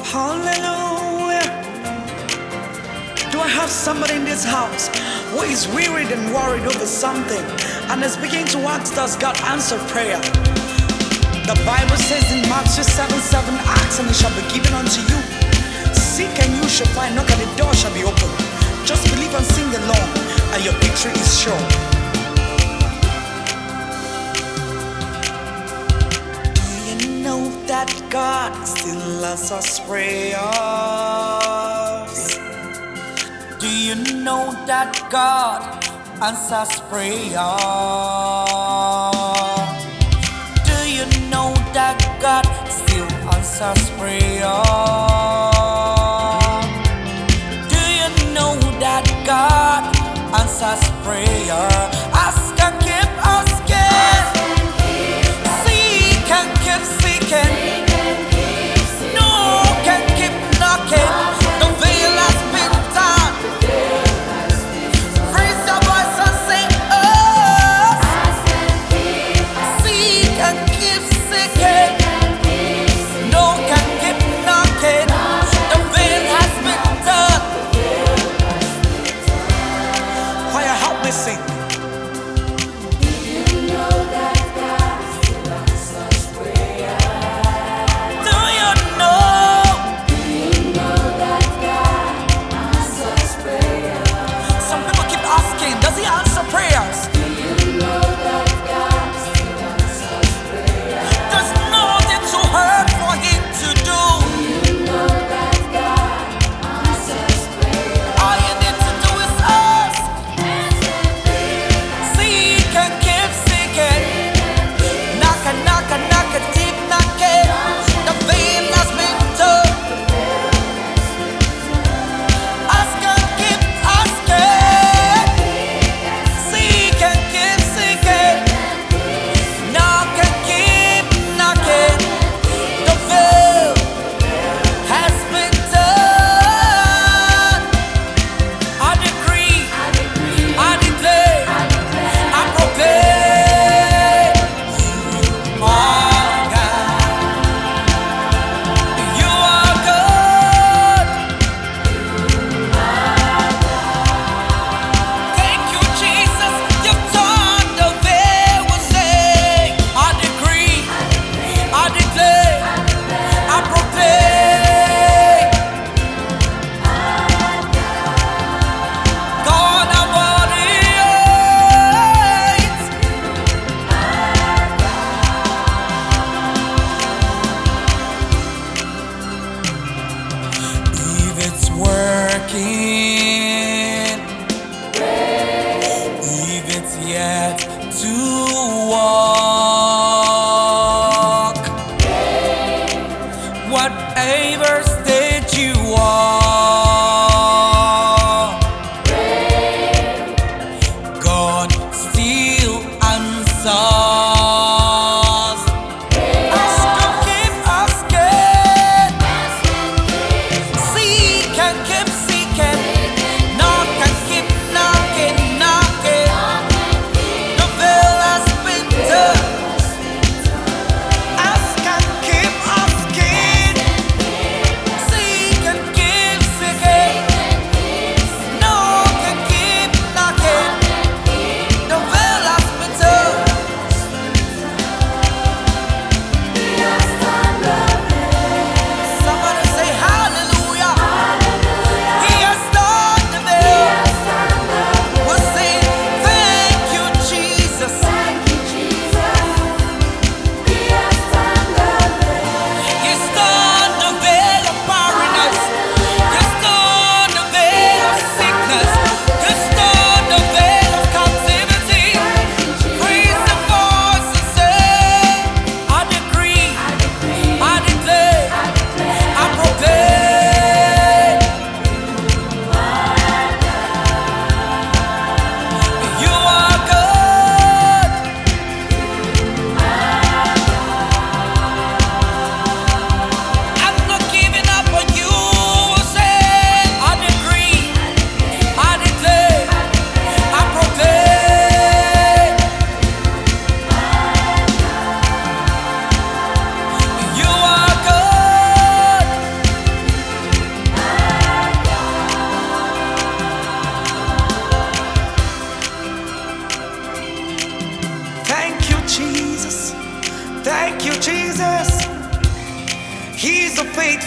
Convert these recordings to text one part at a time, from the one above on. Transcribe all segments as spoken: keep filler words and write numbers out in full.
Hallelujah. Do I have somebody in this house who is wearied and worried over something and is beginning to ask, does God answer prayer? The Bible says in Matthew seven seven, ask and it shall be given unto you. Seek and you shall find, knock and the door shall be opened. Just believe and sing along and your victory is sure. That God still answers prayers. Do you know that God answers prayers? Do you know that God still answers prayers? Do you know that God answers prayer? Ask and keep asking. Seek and keep seeking. Sing.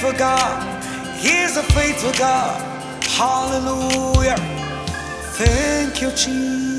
faithful God. He's a faithful God. Hallelujah. Thank you, Jesus.